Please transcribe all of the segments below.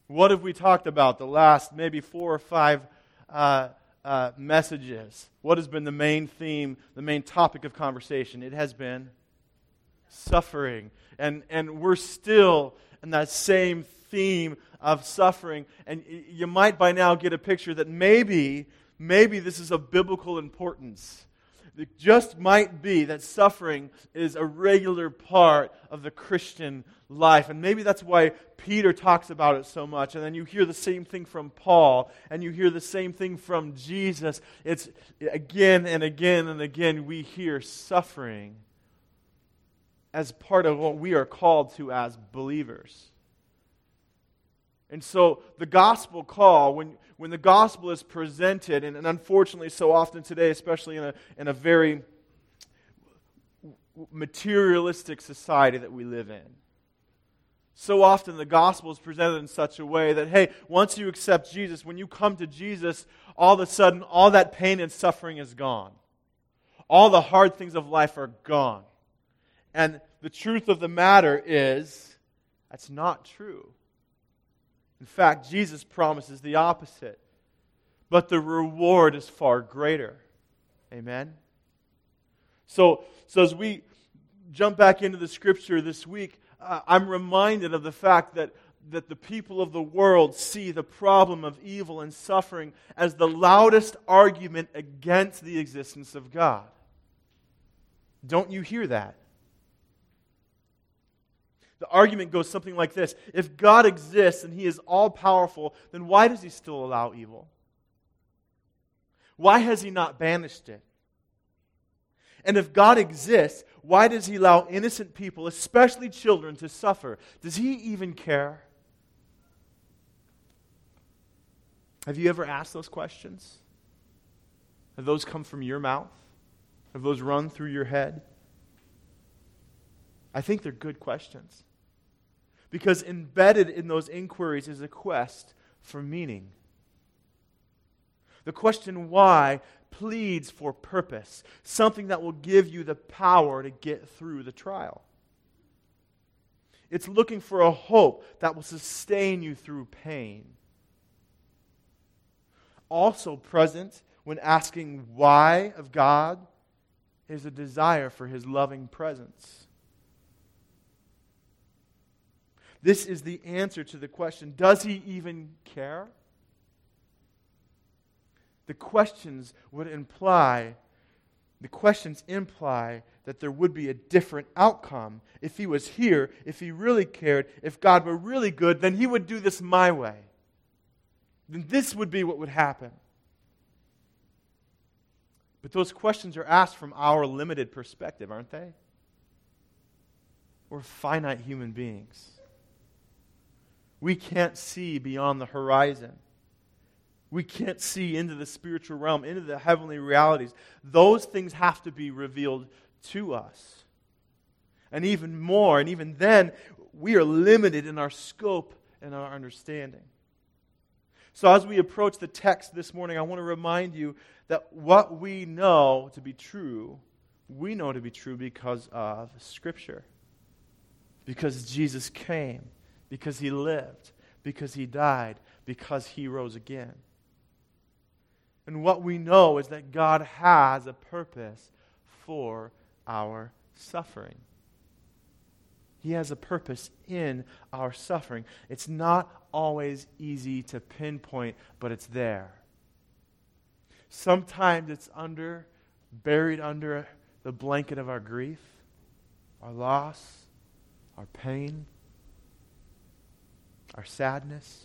What have we talked about the last maybe 4 or 5 messages? What has been the main theme, the main topic of conversation? It has been suffering. And we're still in that same theme of suffering. And you might by now get a picture that maybe this is of biblical importance. It just might be that suffering is a regular part of the Christian life. And maybe that's why Peter talks about it so much. And then you hear the same thing from Paul, and you hear the same thing from Jesus. It's again and again and again we hear suffering as part of what we are called to as believers. And so the gospel call, when the gospel is presented, and unfortunately so often today, especially in a very materialistic society that we live in, so often the gospel is presented in such a way that, hey, once you accept Jesus, when you come to Jesus, all of a sudden all that pain and suffering is gone. All the hard things of life are gone. And the truth of the matter is, that's not true. In fact, Jesus promises the opposite. But the reward is far greater. Amen? So as we jump back into the Scripture this week, I'm reminded of the fact that the people of the world see the problem of evil and suffering as the loudest argument against the existence of God. Don't you hear that? The argument goes something like this. If God exists and He is all-powerful, then why does He still allow evil? Why has He not banished it? And if God exists, why does He allow innocent people, especially children, to suffer? Does He even care? Have you ever asked those questions? Have those come from your mouth? Have those run through your head? I think they're good questions. Because embedded in those inquiries is a quest for meaning. The question why pleads for purpose, something that will give you the power to get through the trial. It's looking for a hope that will sustain you through pain. Also present when asking why of God is a desire for His loving presence. This is the answer to the question, does He even care? The questions imply that there would be a different outcome. If He was here, if He really cared, if God were really good, then He would do this my way. Then this would be what would happen. But those questions are asked from our limited perspective, aren't they? We're finite human beings. We can't see beyond the horizon. We can't see into the spiritual realm, into the heavenly realities. Those things have to be revealed to us. And even more, and even then, we are limited in our scope and our understanding. So as we approach the text this morning, I want to remind you that what we know to be true, we know to be true because of Scripture. Because Jesus came. Because He lived, because He died, because He rose again. And what we know is that God has a purpose for our suffering. He has a purpose in our suffering. It's not always easy to pinpoint, but it's there. Sometimes it's buried under the blanket of our grief, our loss, our pain, our sadness.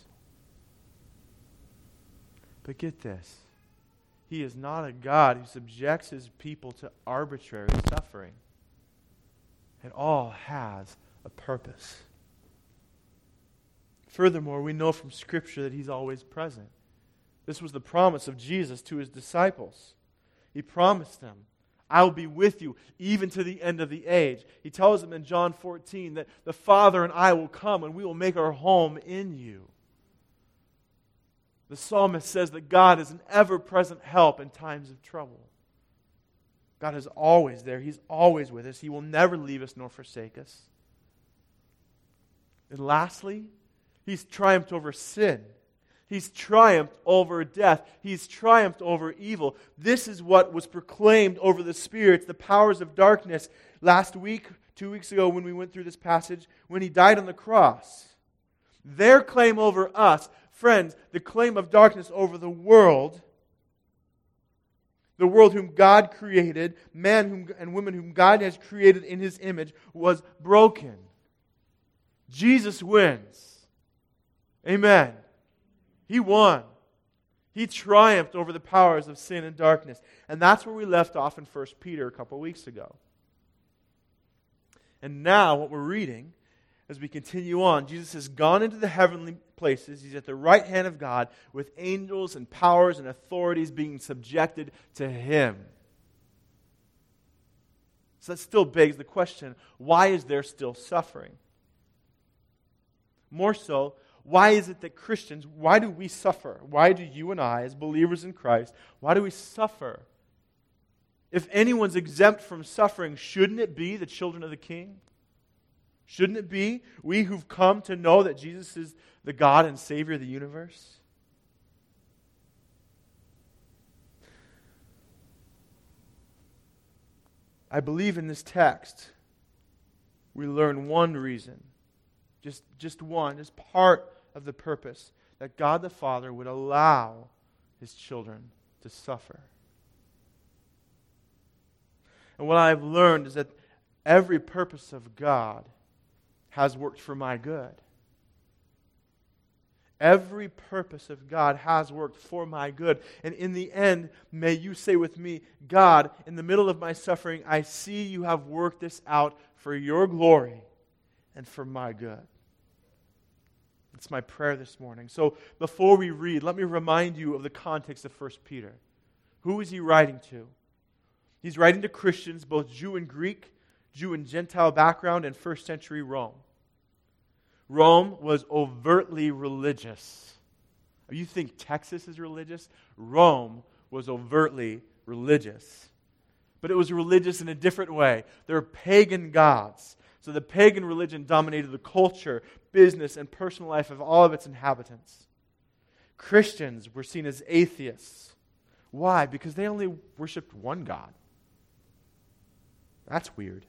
But get this. He is not a God who subjects His people to arbitrary suffering. It all has a purpose. Furthermore, we know from Scripture that He's always present. This was the promise of Jesus to His disciples. He promised them, I will be with you even to the end of the age. He tells them in John 14 that the Father and I will come and we will make our home in you. The psalmist says that God is an ever-present help in times of trouble. God is always there. He's always with us. He will never leave us nor forsake us. And lastly, He's triumphed over sin. He's triumphed over death. He's triumphed over evil. This is what was proclaimed over the spirits, the powers of darkness, last week, 2 weeks ago when we went through this passage, when He died on the cross. Their claim over us, friends, the claim of darkness over the world whom God created, and women whom God has created in His image, was broken. Jesus wins. Amen. He won. He triumphed over the powers of sin and darkness. And that's where we left off in 1 Peter a couple weeks ago. And now what we're reading, as we continue on, Jesus has gone into the heavenly places. He's at the right hand of God with angels and powers and authorities being subjected to Him. So that still begs the question, why is there still suffering? More so, why is it that Christians, why do we suffer? Why do you and I, as believers in Christ, why do we suffer? If anyone's exempt from suffering, shouldn't it be the children of the King? Shouldn't it be we who've come to know that Jesus is the God and Savior of the universe? I believe in this text we learn one reason, just one, as part of the purpose that God the Father would allow His children to suffer. And what I've learned is that every purpose of God has worked for my good. Every purpose of God has worked for my good. And in the end, may you say with me, God, in the middle of my suffering, I see you have worked this out for your glory and for my good. It's my prayer this morning. So before we read, let me remind you of the context of 1 Peter. Who is he writing to? He's writing to Christians, both Jew and Greek, Jew and Gentile background, and first century Rome. Rome was overtly religious. You think Texas is religious? Rome was overtly religious. But it was religious in a different way. There were pagan gods. So the pagan religion dominated the culture, business, and personal life of all of its inhabitants. Christians were seen as atheists. Why? Because they only worshipped one God. That's weird.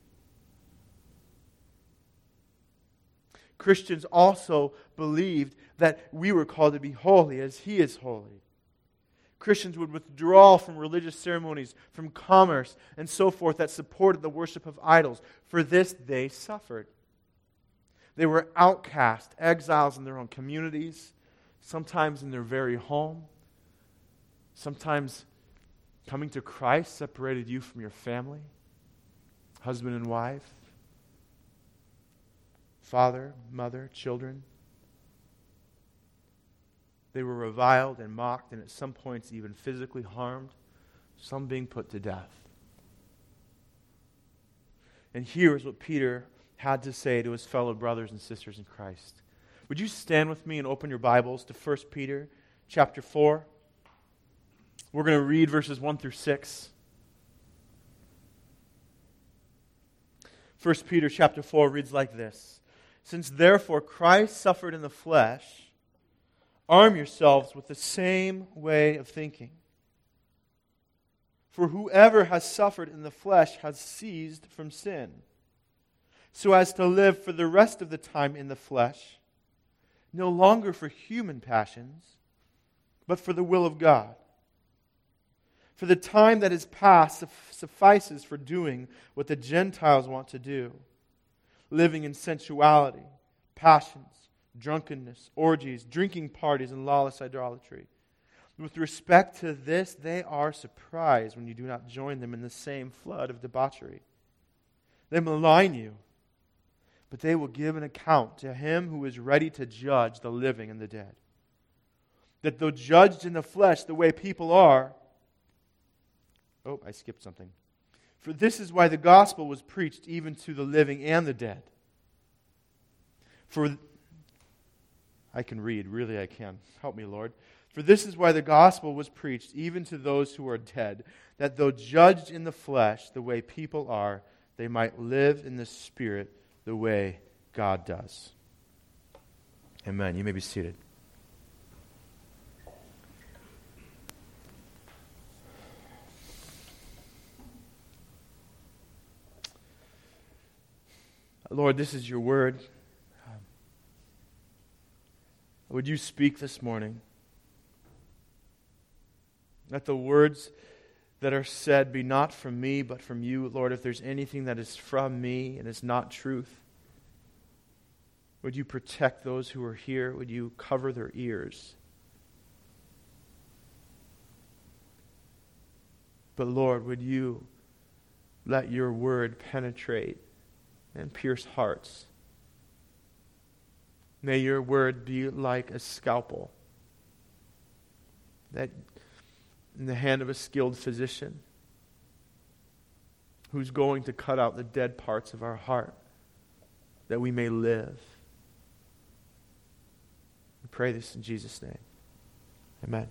Christians also believed that we were called to be holy as He is holy. Christians would withdraw from religious ceremonies, from commerce, and so forth that supported the worship of idols. For this they suffered. They were outcast, exiles in their own communities, sometimes in their very home. Sometimes coming to Christ separated you from your family, husband and wife, father, mother, children. They were reviled and mocked, and at some points even physically harmed, some being put to death. And here is what Peter had to say to his fellow brothers and sisters in Christ. Would you stand with me and open your Bibles to 1 Peter chapter 4? We're going to read verses 1 through 6. 1 Peter chapter 4 reads like this. Since therefore Christ suffered in the flesh, arm yourselves with the same way of thinking. For whoever has suffered in the flesh has ceased from sin, so as to live for the rest of the time in the flesh, no longer for human passions, but for the will of God. For the time that is past suffices for doing what the Gentiles want to do, living in sensuality, passions, drunkenness, orgies, drinking parties, and lawless idolatry. With respect to this, they are surprised when you do not join them in the same flood of debauchery. They malign you, but they will give an account to Him who is ready to judge the living and the dead. That though judged in the flesh the way people are, I skipped something. For this is why the gospel was preached even to the living and the dead. I can read, really I can. Help me, Lord. For this is why the gospel was preached even to those who are dead, that though judged in the flesh the way people are, they might live in the Spirit the way God does. Amen. You may be seated. Lord, this is your word. Would you speak this morning? Let the words that are said be not from me, but from you. Lord, if there's anything that is from me and is not truth, would you protect those who are here? Would you cover their ears? But Lord, would you let your word penetrate and pierce hearts? May your word be like a scalpel that in the hand of a skilled physician who's going to cut out the dead parts of our heart that we may live. We pray this in Jesus' name. Amen.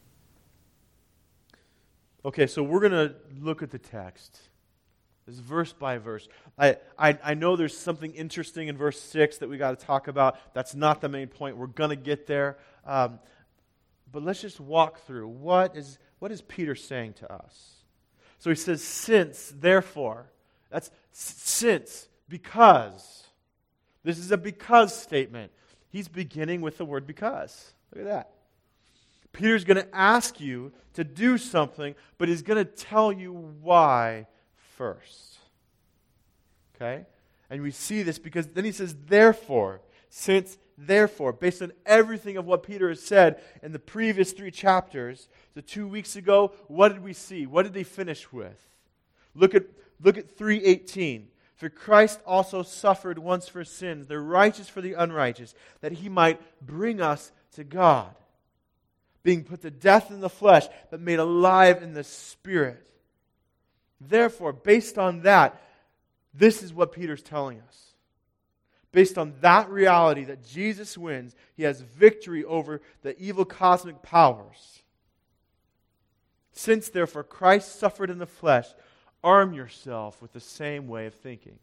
Okay, so we're going to look at the text. This is verse by verse. I know there's something interesting in verse 6 that we got to talk about. That's not the main point. We're going to get there. But let's just walk through. What is Peter saying to us? So he says, since, therefore. That's since, because. This is a because statement. He's beginning with the word because. Look at that. Peter's going to ask you to do something, but he's going to tell you why first. Okay? And we see this because then he says, therefore, since, therefore, based on everything of what Peter has said in the previous 3 chapters. So 2 weeks ago, what did we see? What did he finish with? Look at 3:18. For Christ also suffered once for sins, the righteous for the unrighteous, that he might bring us to God, being put to death in the flesh, but made alive in the Spirit. Therefore, based on that, this is what Peter's telling us. Based on that reality that Jesus wins, he has victory over the evil cosmic powers. Since, therefore, Christ suffered in the flesh, arm yourself with the same way of thinking.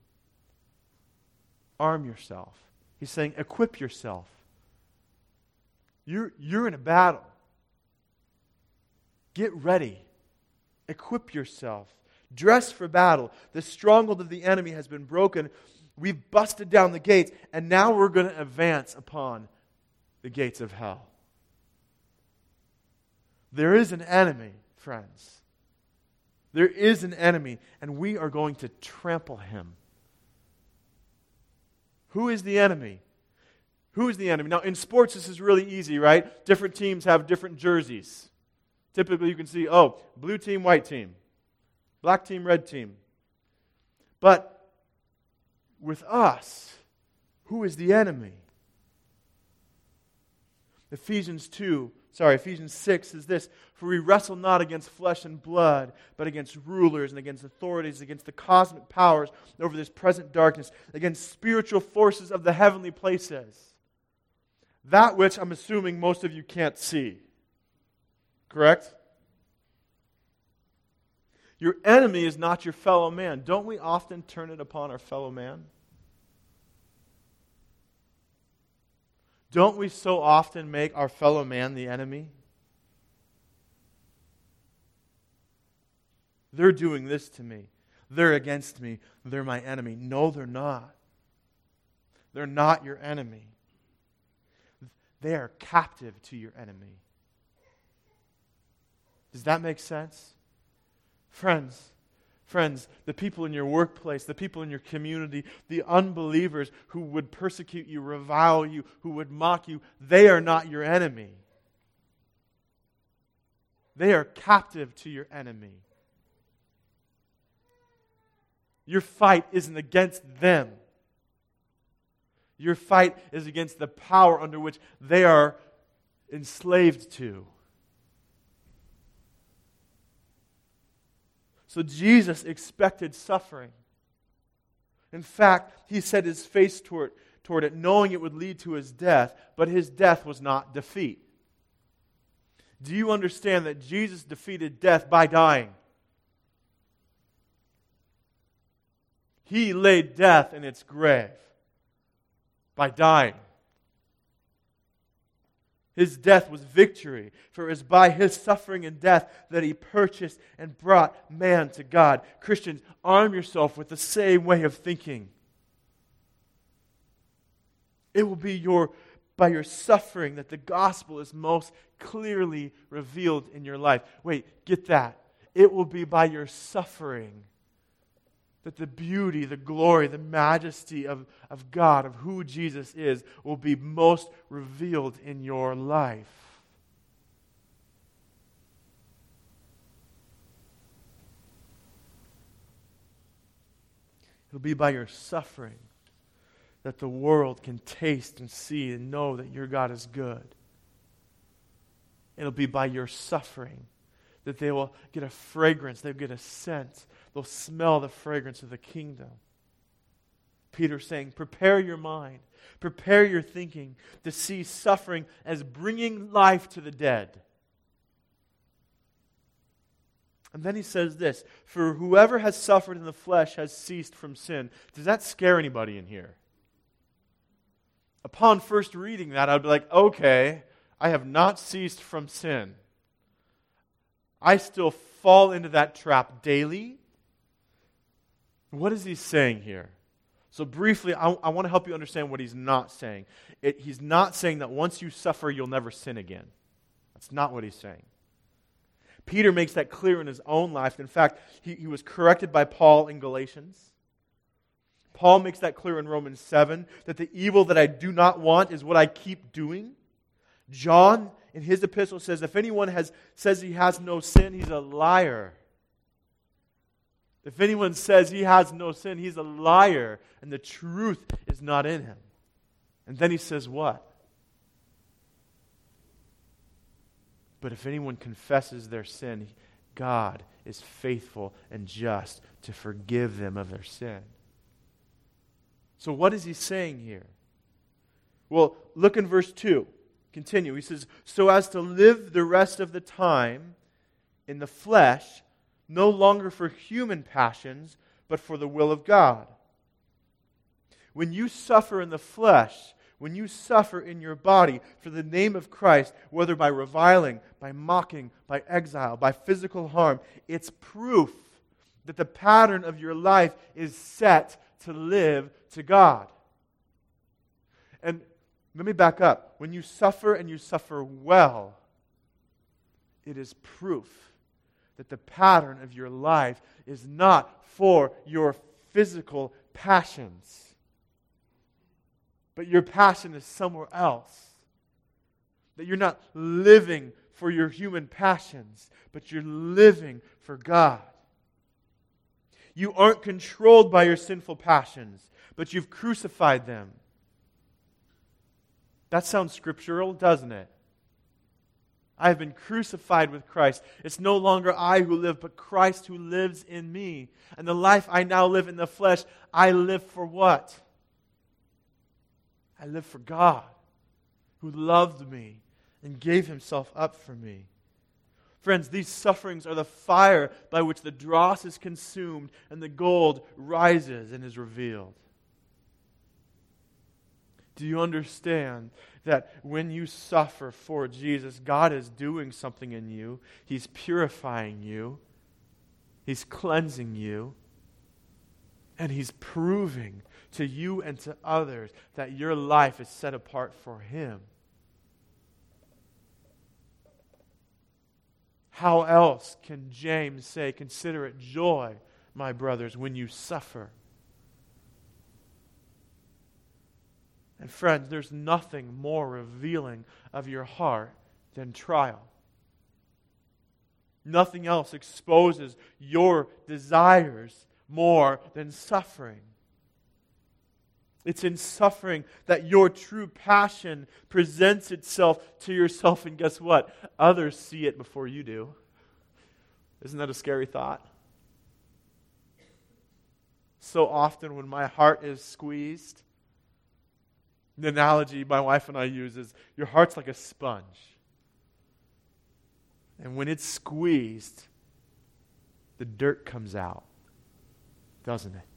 Arm yourself. He's saying, equip yourself. You're in a battle. Get ready. Equip yourself. Dress for battle. The stronghold of the enemy has been broken. We've busted down the gates, and now we're going to advance upon the gates of hell. There is an enemy, friends. There is an enemy, and we are going to trample him. Who is the enemy? Who is the enemy? Now, in sports, this is really easy, right? Different teams have different jerseys. Typically, you can see, blue team, white team. Black team, red team. But with us, who is the enemy? Ephesians 6 is this: for we wrestle not against flesh and blood, but against rulers and against authorities, against the cosmic powers over this present darkness, against spiritual forces of the heavenly places. That which I'm assuming most of you can't see. Correct? Your enemy is not your fellow man. Don't we often turn it upon our fellow man? Don't we so often make our fellow man the enemy? They're doing this to me. They're against me. They're my enemy. No, they're not. They're not your enemy. They are captive to your enemy. Does that make sense? Friends, the people in your workplace, the people in your community, the unbelievers who would persecute you, revile you, who would mock you, they are not your enemy. They are captive to your enemy. Your fight isn't against them. Your fight is against the power under which they are enslaved to. So Jesus expected suffering. In fact, he set his face toward it, knowing it would lead to his death, but his death was not defeat. Do you understand that Jesus defeated death by dying? He laid death in its grave by dying. His death was victory, for it was by His suffering and death that He purchased and brought man to God. Christians, arm yourself with the same way of thinking. It will be by your suffering that the gospel is most clearly revealed in your life. Wait, get that. It will be by your suffering that the beauty, the glory, the majesty of God, of who Jesus is, will be most revealed in your life. It'll be by your suffering that the world can taste and see and know that your God is good. It'll be by your suffering that they will get a fragrance, they'll get a scent, they'll smell the fragrance of the kingdom. Peter's saying, prepare your mind, prepare your thinking to see suffering as bringing life to the dead. And then he says this, for whoever has suffered in the flesh has ceased from sin. Does that scare anybody in here? Upon first reading that, I'd be like, okay, I have not ceased from sin. I still fall into that trap daily. What is he saying here? So briefly, I want to help you understand what he's not saying. He's not saying that once you suffer, you'll never sin again. That's not what he's saying. Peter makes that clear in his own life. In fact, he was corrected by Paul in Galatians. Paul makes that clear in Romans 7, that the evil that I do not want is what I keep doing. John, in his epistle, says, if anyone says he has no sin, he's a liar. If anyone says he has no sin, he's a liar, and the truth is not in him. And then he says what? But if anyone confesses their sin, God is faithful and just to forgive them of their sin. So what is he saying here? Well, look in verse 2. Continue. He says, so as to live the rest of the time in the flesh, no longer for human passions, but for the will of God. When you suffer in the flesh, when you suffer in your body for the name of Christ, whether by reviling, by mocking, by exile, by physical harm, it's proof that the pattern of your life is set to live to God. And let me back up. When you suffer and you suffer well, it is proof that the pattern of your life is not for your physical passions, but your passion is somewhere else. That you're not living for your human passions, but you're living for God. You aren't controlled by your sinful passions, but you've crucified them. That sounds scriptural, doesn't it? I have been crucified with Christ. It's no longer I who live, but Christ who lives in me. And the life I now live in the flesh, I live for what? I live for God, who loved me and gave Himself up for me. Friends, these sufferings are the fire by which the dross is consumed and the gold rises and is revealed. Do you understand that when you suffer for Jesus, God is doing something in you? He's purifying you. He's cleansing you. And He's proving to you and to others that your life is set apart for Him. How else can James say, consider it joy, my brothers, when you suffer? And friends, there's nothing more revealing of your heart than trial. Nothing else exposes your desires more than suffering. It's in suffering that your true passion presents itself to yourself, and guess what? Others see it before you do. Isn't that a scary thought? So often when my heart is squeezed, the analogy my wife and I use is, your heart's like a sponge. And when it's squeezed, the dirt comes out, doesn't it?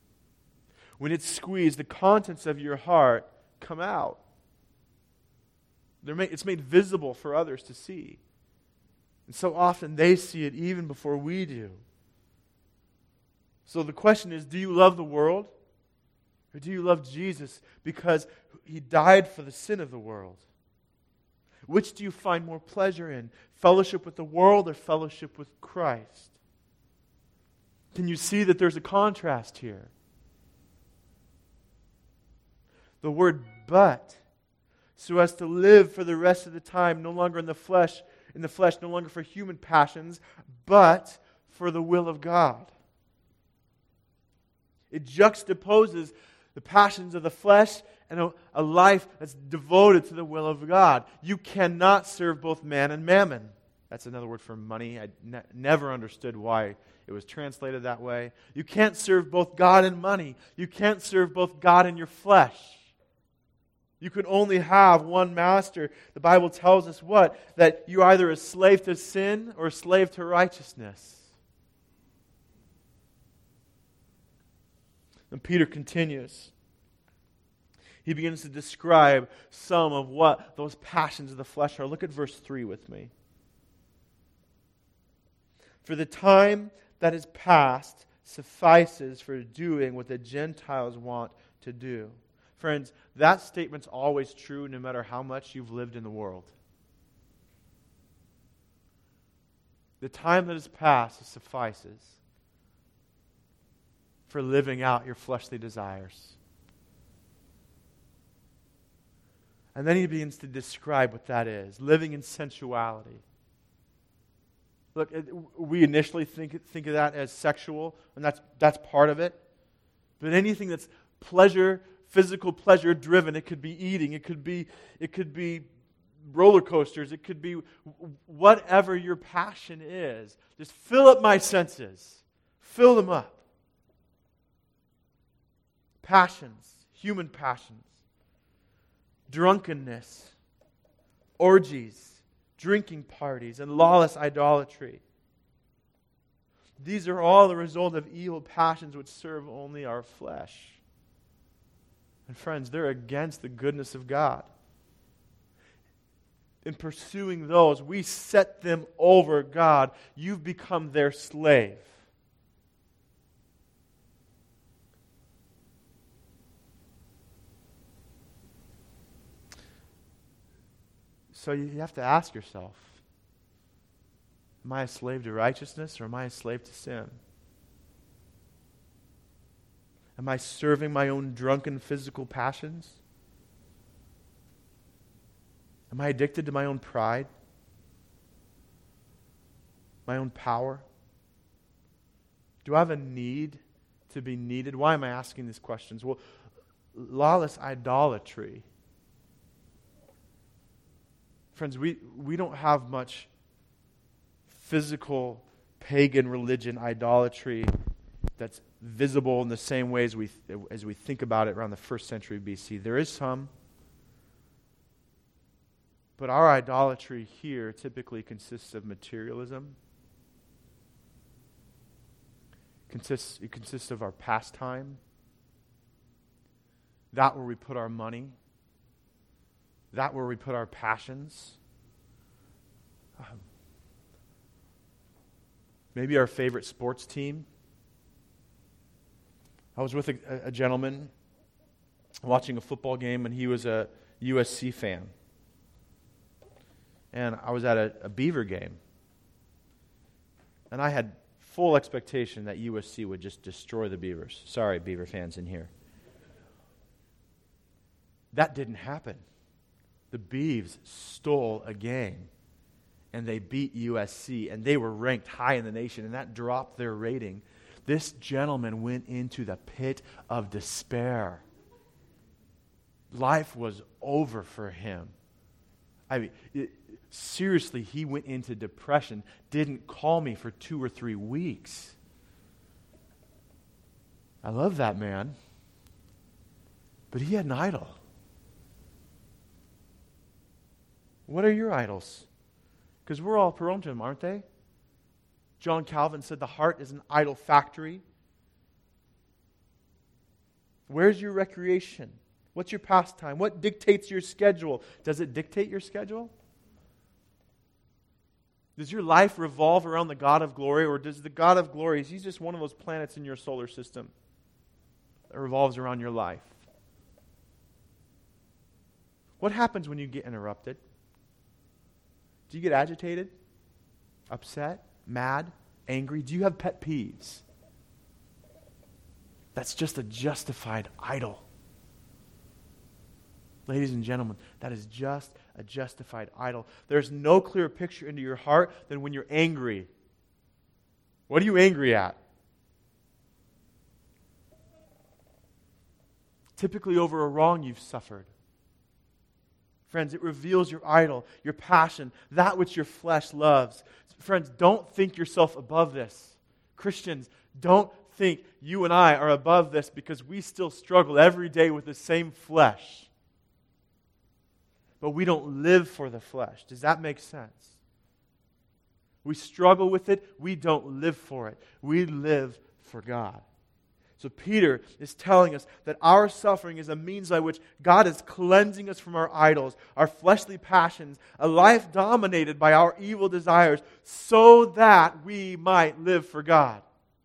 When it's squeezed, the contents of your heart come out. It's made visible for others to see. And so often they see it even before we do. So the question is, do you love the world? Or do you love Jesus because He died for the sin of the world? Which do you find more pleasure in? Fellowship with the world or fellowship with Christ? Can you see that there's a contrast here? The word but, so as to live for the rest of the time, no longer in the flesh, no longer for human passions, but for the will of God. It juxtaposes the passions of the flesh and a life that's devoted to the will of God. You cannot serve both man and mammon. That's another word for money. I never understood why it was translated that way. You can't serve both God and money. You can't serve both God and your flesh. You can only have one master. The Bible tells us what? That you're either a slave to sin or a slave to righteousness. And Peter continues. He begins to describe some of what those passions of the flesh are. Look at verse 3 with me. For the time that is past suffices for doing what the Gentiles want to do. Friends, that statement's always true no matter how much you've lived in the world. The time that is past suffices for living out your fleshly desires. And then he begins to describe what that is, living in sensuality. Look, we initially think of that as sexual, and that's part of it. But anything that's pleasure, physical pleasure driven, it could be eating, it could be roller coasters, it could be whatever your passion is. Just fill up my senses. Fill them up. Passions, human passions. Drunkenness, orgies, drinking parties, and lawless idolatry. These are all the result of evil passions which serve only our flesh. And friends, they're against the goodness of God. In pursuing those, we set them over God. You've become their slave. So you have to ask yourself, am I a slave to righteousness or am I a slave to sin? Am I serving my own drunken physical passions? Am I addicted to my own pride? My own power? Do I have a need to be needed? Why am I asking these questions? Well, lawless idolatry. Friends, we don't have much physical pagan religion idolatry that's visible in the same way as we think about it around the 1st century BC. There is some. But our idolatry here typically consists of materialism. It consists of our pastime. That where we put our money. That where we put our passions. Maybe our favorite sports team. I was with a gentleman watching a football game, and he was a USC fan. And I was at a Beaver game. And I had full expectation that USC would just destroy the Beavers. Sorry, Beaver fans in here. That didn't happen. The Beavs stole a game, and they beat USC, and they were ranked high in the nation, and that dropped their rating. This gentleman went into the pit of despair. Life was over for him. Seriously, he went into depression, didn't call me for 2 or 3 weeks. I love that man, but he had an idol. What are your idols? Because we're all prone to them, aren't they? John Calvin said the heart is an idol factory. Where's your recreation? What's your pastime? What dictates your schedule? Does it dictate your schedule? Does your life revolve around the God of glory, or does the God of glory, is He just one of those planets in your solar system that revolves around your life? What happens when you get interrupted? Do you get agitated, upset, mad, angry? Do you have pet peeves? That's just a justified idol. Ladies and gentlemen, that is just a justified idol. There's no clearer picture into your heart than when you're angry. What are you angry at? Typically over a wrong you've suffered. Friends, it reveals your idol, your passion, that which your flesh loves. Friends, don't think yourself above this. Christians, don't think you and I are above this because we still struggle every day with the same flesh. But we don't live for the flesh. Does that make sense? We struggle with it. We don't live for it. We live for God. So Peter is telling us that our suffering is a means by which God is cleansing us from our idols, our fleshly passions, a life dominated by our evil desires, so that we might live for God.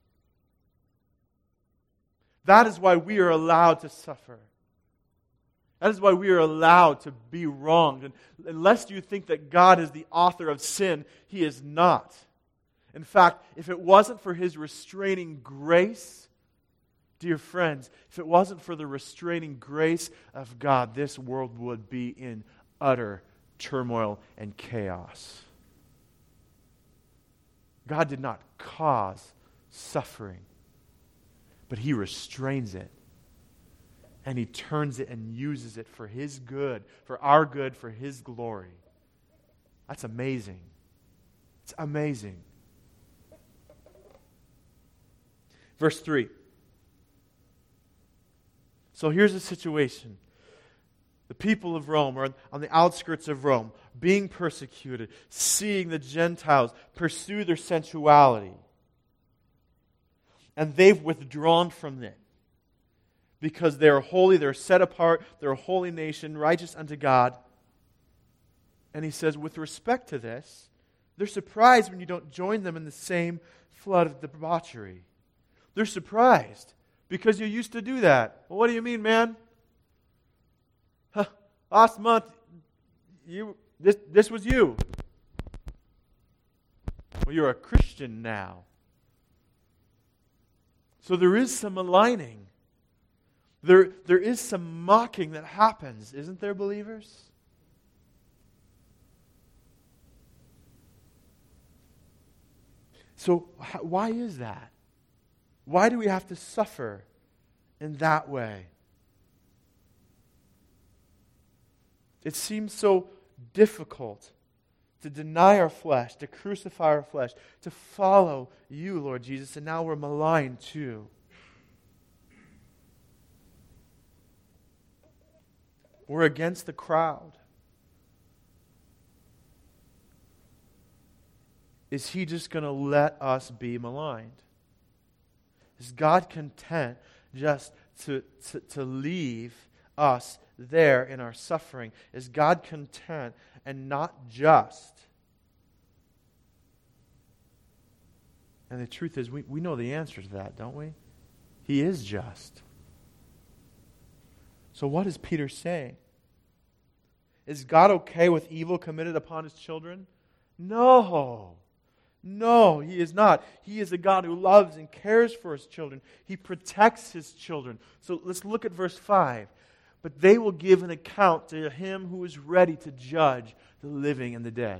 That is why we are allowed to suffer. That is why we are allowed to be wronged. And unless you think that God is the author of sin, He is not. In fact, if it wasn't for His restraining grace, dear friends, if it wasn't for the restraining grace of God, this world would be in utter turmoil and chaos. God did not cause suffering, but He restrains it. And He turns it and uses it for His good, for our good, for His glory. That's amazing. It's amazing. Verse 3. So here's the situation. The people of Rome are on the outskirts of Rome, being persecuted, seeing the Gentiles pursue their sensuality. And they've withdrawn from it. Because they are holy, they're set apart, they're a holy nation, righteous unto God. And he says, with respect to this, they're surprised when you don't join them in the same flood of debauchery. They're surprised because you used to do that. Well, what do you mean, man? Last month, this was you. Well, you're a Christian now. So there is some aligning. There is some mocking that happens, isn't there, believers? So why is that? Why do we have to suffer in that way? It seems so difficult to deny our flesh, to crucify our flesh, to follow you, Lord Jesus, and now we're maligned too. We're against the crowd. Is He just going to let us be maligned? Is God content just to leave us there in our suffering? Is God content and not just? And the truth is, we know the answer to that, don't we? He is just. So what is Peter saying? Is God okay with evil committed upon His children? No. No, He is not. He is a God who loves and cares for His children. He protects His children. So let's look at verse 5. But they will give an account to Him who is ready to judge the living and the dead.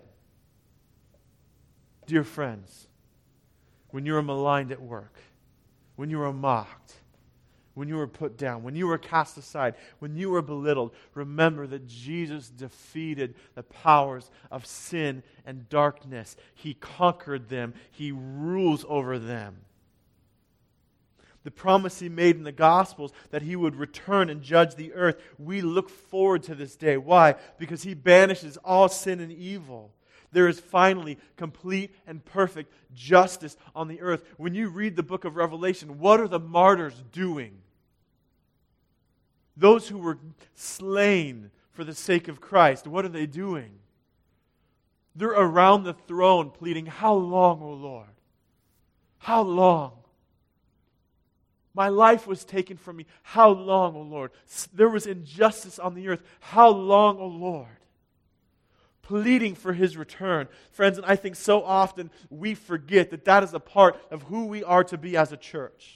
Dear friends, when you are maligned at work, when you are mocked, when you were put down, when you were cast aside, when you were belittled, remember that Jesus defeated the powers of sin and darkness. He conquered them. He rules over them. The promise He made in the Gospels that He would return and judge the earth, we look forward to this day. Why? Because He banishes all sin and evil. There is finally complete and perfect justice on the earth. When you read the book of Revelation, what are the martyrs doing? Those who were slain for the sake of Christ, what are they doing? They're around the throne pleading, "How long, O Lord? How long? My life was taken from me. How long, O Lord? There was injustice on the earth. How long, O Lord?" Pleading for His return. Friends, and I think so often we forget that that is a part of who we are to be as a church.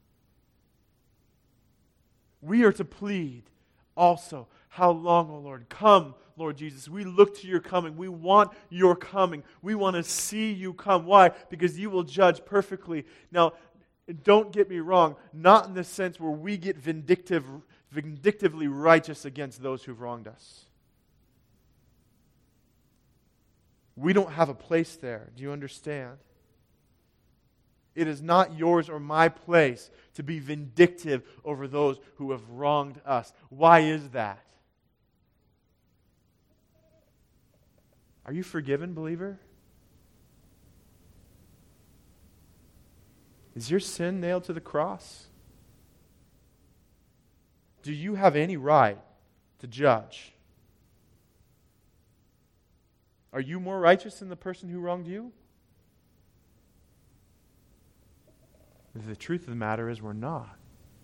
We are to plead also, "How long, O Lord? Come, Lord Jesus. We look to your coming. We want your coming. We want to see you come." Why? Because you will judge perfectly. Now, don't get me wrong, not in the sense where we get vindictively righteous against those who've wronged us. We don't have a place there. Do you understand? It is not yours or my place to be vindictive over those who have wronged us. Why is that? Are you forgiven, believer? Is your sin nailed to the cross? Do you have any right to judge? Are you more righteous than the person who wronged you? The truth of the matter is we're not.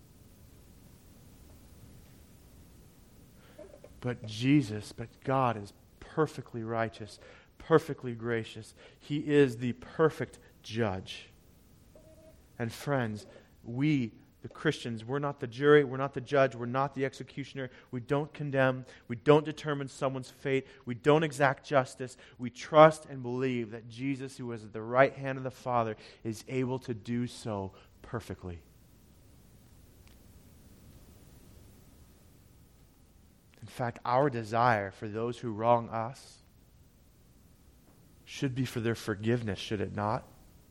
But God is perfectly righteous, perfectly gracious. He is the perfect judge. And friends, we, the Christians, we're not the jury, we're not the judge, we're not the executioner. We don't condemn, we don't determine someone's fate, we don't exact justice. We trust and believe that Jesus, who is at the right hand of the Father, is able to do so perfectly. In fact, our desire for those who wrong us should be for their forgiveness, should it not?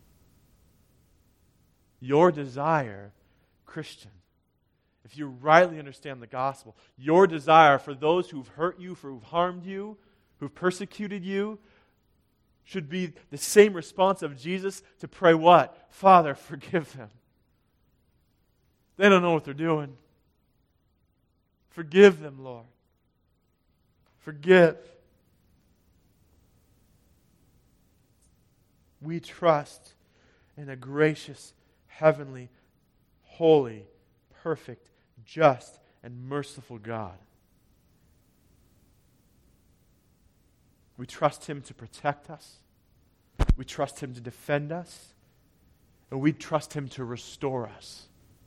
Your desire, Christian, if you rightly understand the gospel, your desire for those who've hurt you, for who've harmed you, who've persecuted you, should be the same response of Jesus to pray what? "Father, forgive them. They don't know what they're doing. Forgive them, Lord. Forgive." We trust in a gracious, heavenly, holy, perfect, just, and merciful God. We trust Him to protect us. We trust Him to defend us. And we trust Him to restore us.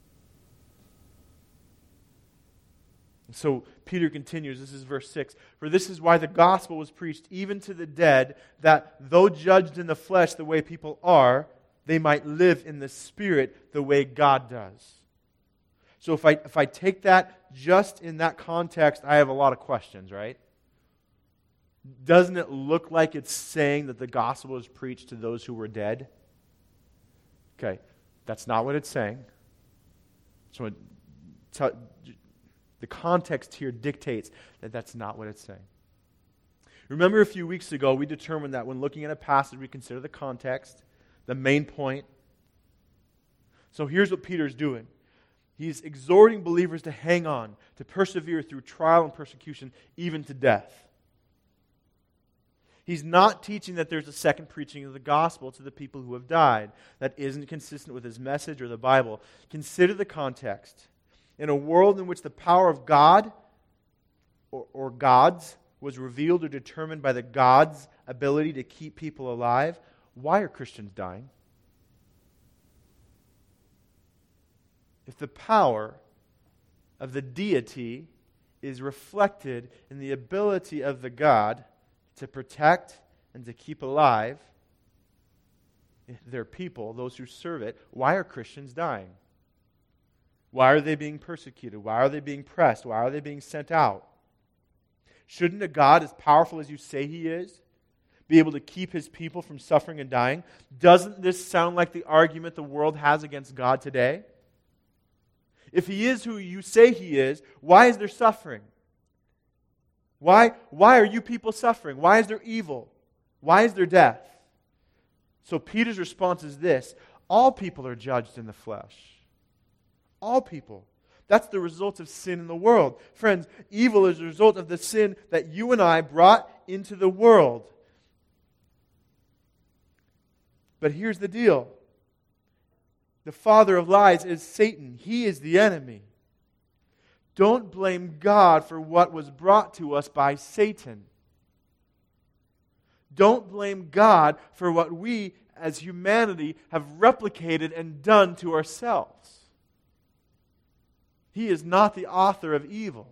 So Peter continues, this is verse 6. "For this is why the gospel was preached even to the dead, that though judged in the flesh the way people are, they might live in the Spirit the way God does." So if I take that just in that context, I have a lot of questions, right? Doesn't it look like it's saying that the gospel was preached to those who were dead? Okay, that's not what it's saying. So the context here dictates that that's not what it's saying. Remember a few weeks ago, we determined that when looking at a passage, we consider the context, the main point. So here's what Peter's doing. He's exhorting believers to hang on, to persevere through trial and persecution, even to death. He's not teaching that there's a second preaching of the gospel to the people who have died. That isn't consistent with his message or the Bible. Consider the context. In a world in which the power of God or gods was revealed or determined by the God's ability to keep people alive, why are Christians dying? If the power of the deity is reflected in the ability of the God to protect and to keep alive their people, those who serve it, why are Christians dying? Why are they being persecuted? Why are they being pressed? Why are they being sent out? Shouldn't a God as powerful as you say He is be able to keep His people from suffering and dying? Doesn't this sound like the argument the world has against God today? If He is who you say He is, why is there suffering? Why are you people suffering? Why is there evil? Why is there death? So Peter's response is this: all people are judged in the flesh. All people. That's the result of sin in the world. Friends, evil is the result of the sin that you and I brought into the world. But here's the deal. The father of lies is Satan. He is the enemy. Don't blame God for what was brought to us by Satan. Don't blame God for what we as humanity have replicated and done to ourselves. He is not the author of evil.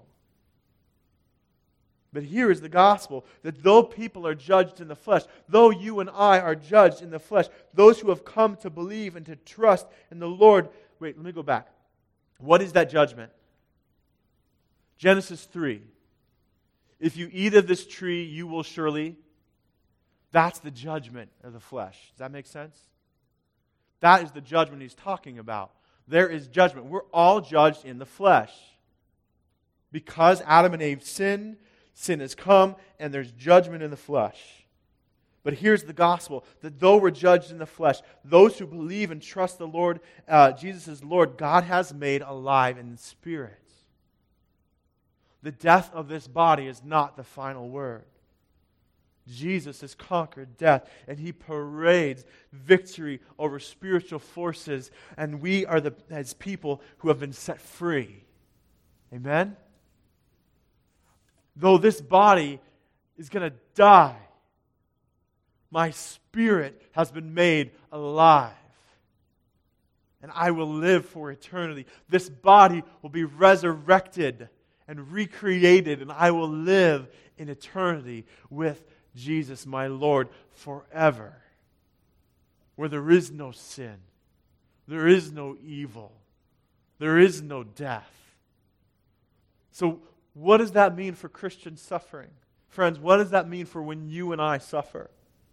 But here is the gospel, that though people are judged in the flesh, though you and I are judged in the flesh, those who have come to believe and to trust in the Lord... Wait, let me go back. What is that judgment? Genesis 3. If you eat of this tree, you will surely... That's the judgment of the flesh. Does that make sense? That is the judgment he's talking about. There is judgment. We're all judged in the flesh. Because Adam and Eve sinned, sin has come, and there's judgment in the flesh. But here's the gospel, that though we're judged in the flesh, those who believe and trust the Lord, Jesus is Lord, God has made alive in the Spirit. The death of this body is not the final word. Jesus has conquered death, and He parades victory over spiritual forces, and we are as people who have been set free. Amen? Though this body is going to die, my spirit has been made alive, and I will live for eternity. This body will be resurrected and recreated, and I will live in eternity with Jesus, my Lord, forever. Where there is no sin, there is no evil, there is no death. So, what does that mean for Christian suffering? Friends, what does that mean for when you and I suffer?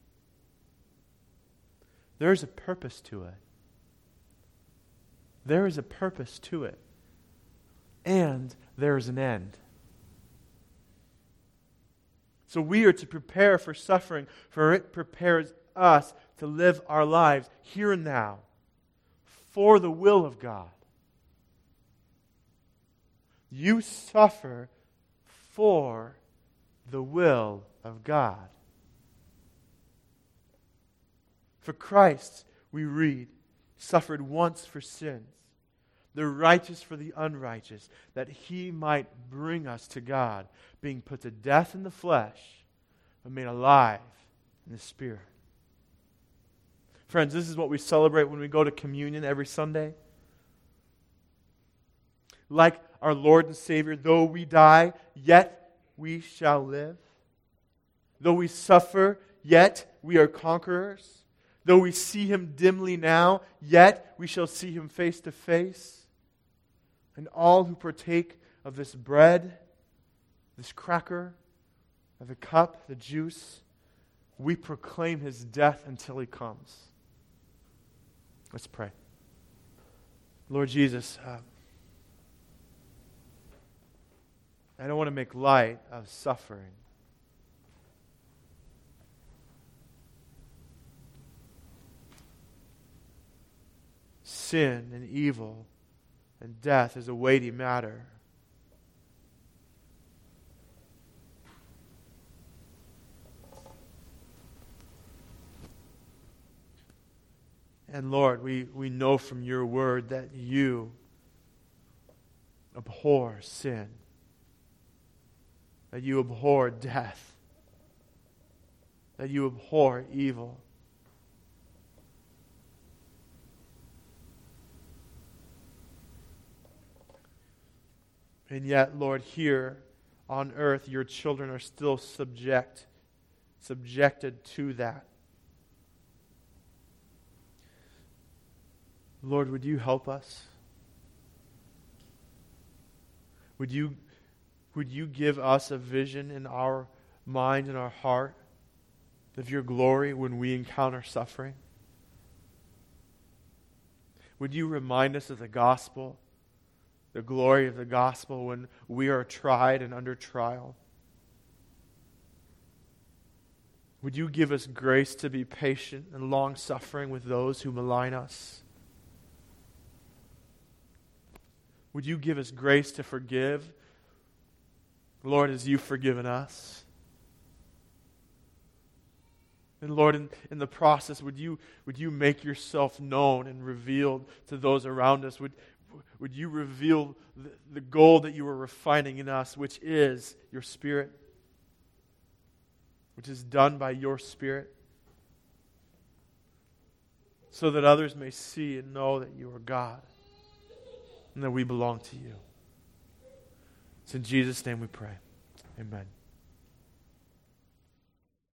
There is a purpose to it. There is a purpose to it. And there is an end. So we are to prepare for suffering, for it prepares us to live our lives here and now for the will of God. You suffer for the will of God. For Christ, we read, suffered once for sins, the righteous for the unrighteous, that He might bring us to God, being put to death in the flesh, but made alive in the Spirit. Friends, this is what we celebrate when we go to communion every Sunday. Like our Lord and Savior, though we die, yet we shall live. Though we suffer, yet we are conquerors. Though we see Him dimly now, yet we shall see Him face to face. And all who partake of this bread, this cracker, of the cup, the juice, we proclaim His death until He comes. Let's pray. Lord Jesus, I don't want to make light of suffering. Sin and evil and death is a weighty matter. And Lord, we know from your word that you abhor sin, that you abhor death, that you abhor evil. And yet, Lord, here on earth, your children are still subjected to that. Lord, would you help us? Would you give us a vision in our mind and our heart of your glory when we encounter suffering? Would you remind us of the gospel, the glory of the gospel when we are tried and under trial? Would you give us grace to be patient and long-suffering with those who malign us? Would you give us grace to forgive, Lord, as you've forgiven us? And Lord, in the process, would you make yourself known and revealed to those around us? Would you reveal the gold that you are refining in us, which is your Spirit, which is done by your Spirit, so that others may see and know that you are God and that we belong to you. It's in Jesus' name we pray. Amen.